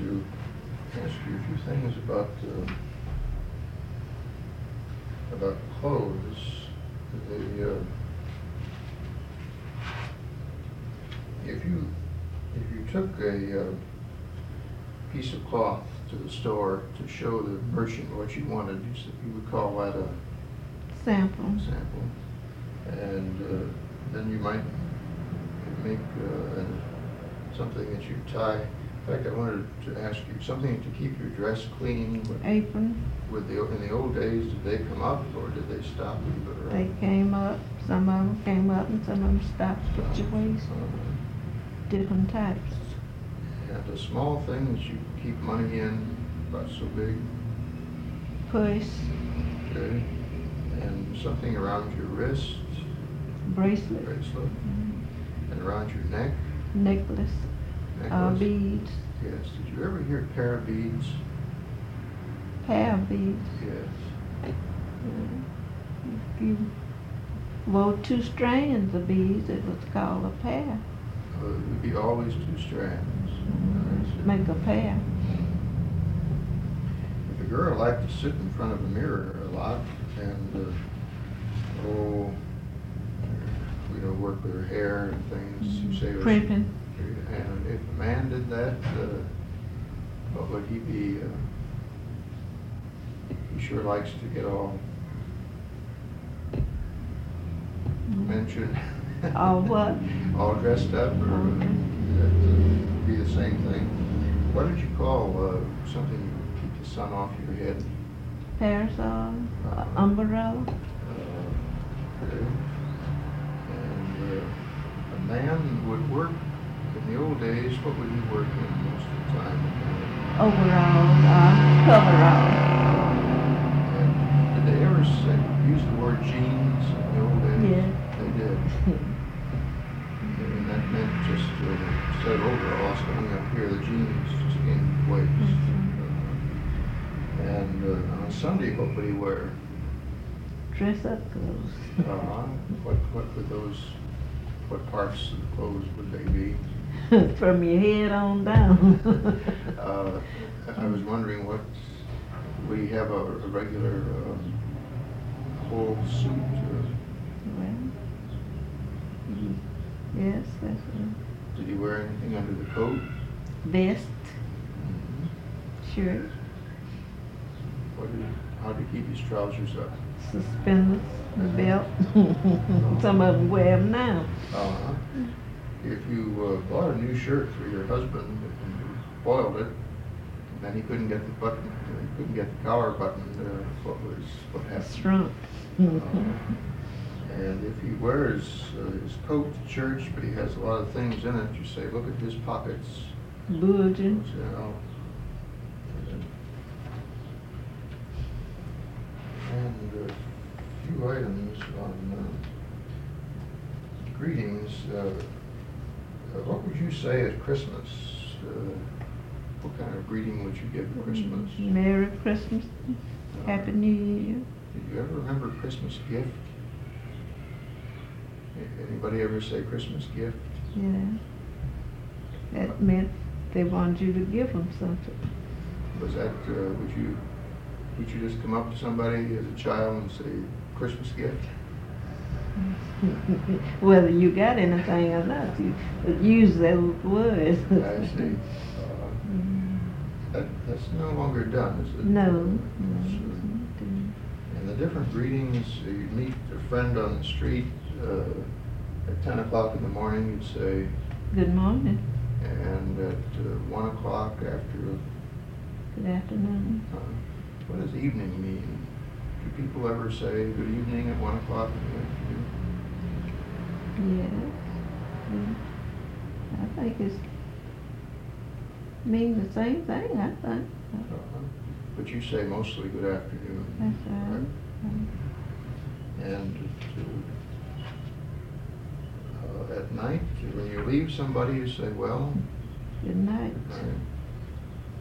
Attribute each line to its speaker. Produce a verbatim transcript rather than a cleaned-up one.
Speaker 1: to ask you a few things about uh, about clothes. The, uh, if you if you took a uh, piece of cloth to the store to show the merchant what you wanted, you, s- you would call that a
Speaker 2: Sample.
Speaker 1: sample, and uh, then you might make uh, an- something that you tie. In fact, I wanted to ask you something to keep your dress clean. With,
Speaker 2: Apron.
Speaker 1: with the in the old days, did they come up or did they stop and leave it
Speaker 2: They
Speaker 1: around?
Speaker 2: came up, some of them came up and some of them stopped at your waist.
Speaker 1: Uh,
Speaker 2: Different types.
Speaker 1: and the small things you keep money in, about so big,
Speaker 2: Purse,
Speaker 1: okay, and something around your wrist,
Speaker 2: bracelet,
Speaker 1: bracelet,
Speaker 2: mhm,
Speaker 1: and around your neck,
Speaker 2: necklace, uh,
Speaker 1: necklace.
Speaker 2: beads,
Speaker 1: Yes. Did you ever hear pair of beads?
Speaker 2: pair of beads.
Speaker 1: Yes.
Speaker 2: Uh, If you wore two strands of beads, it was called a pair.
Speaker 1: Uh, it would be always two strands. I see.
Speaker 2: Make a pair.
Speaker 1: If a girl liked to sit in front of a mirror a lot and, uh, oh, you know, work with her hair and things, you say. it was-
Speaker 2: Primping.
Speaker 1: And if a man did that, uh, what would he be? Uh, he sure likes to get all mentioned.
Speaker 2: All what?
Speaker 1: All dressed up, or
Speaker 2: Okay.
Speaker 1: that uh, be the same thing. What did you call uh, something you would keep the sun off your head?
Speaker 2: Parasol, uh, umbrella.
Speaker 1: Uh, okay. And uh, a man would work in the old days. What would he work in most of the time?
Speaker 2: Overall, uh, coverall.
Speaker 1: And did they ever say, use the word jeans in the old days?
Speaker 2: Yeah.
Speaker 1: They did. And that meant just uh, instead of overalls coming up here, the jeans just came waist.
Speaker 2: Mhm.
Speaker 1: Uh, and uh, on Sunday, what would he wear?
Speaker 2: Dress up clothes.
Speaker 1: Uh, what what would those? What parts of the clothes would they be?
Speaker 2: From your head on down.
Speaker 1: uh, I was wondering what would he have a, a regular uh, whole suit? Or
Speaker 2: Well, y- yes, that's it.
Speaker 1: did he wear anything under the coat?
Speaker 2: Vest,
Speaker 1: Mm-hmm.
Speaker 2: shirt,
Speaker 1: What did, how did he keep his trousers up?
Speaker 2: suspenders, belt. Some of them wear them now.
Speaker 1: Uh-huh. If you uh, bought a new shirt for your husband and you spoiled it, and then he couldn't get the button, uh, he couldn't get the collar buttoned, uh, what was what happened?
Speaker 2: Shrunk.
Speaker 1: Uh, and if he wears uh, his coat to church, but he has a lot of things in it, you say, look at his pockets.
Speaker 2: Bulging.
Speaker 1: You know. And a few items on uh, greetings. Uh, uh, what would you say at Christmas? Uh, what kind of greeting would you give at Christmas?
Speaker 2: Merry Christmas, Happy New Year.
Speaker 1: Did you ever remember Christmas gift? A- Anybody ever say Christmas gift?
Speaker 2: Yeah. That meant they wanted you to give them something.
Speaker 1: Was that, uh, would you, would you just come up to somebody as a child and say, Christmas gift?
Speaker 2: Whether you got anything or not, you use those words.
Speaker 1: I see. Uh, that, that's no longer done, is it?
Speaker 2: No.
Speaker 1: Uh,
Speaker 2: no,
Speaker 1: it's,
Speaker 2: it's
Speaker 1: uh,
Speaker 2: not done.
Speaker 1: And the different greetings, uh, you'd meet a friend on the street uh, at ten o'clock in the morning, you'd say,
Speaker 2: Good morning.
Speaker 1: and at uh, one o'clock after,
Speaker 2: Good afternoon.
Speaker 1: uh, what does evening mean? Do people ever say good evening at one o'clock in the afternoon?
Speaker 2: Yes. Yeah. I think it's mean the same thing, I think.
Speaker 1: Uh-huh. But you say mostly good afternoon.
Speaker 2: That's right.
Speaker 1: Right? And uh, uh, at night, when you leave somebody, you say, well,
Speaker 2: Good night.
Speaker 1: right?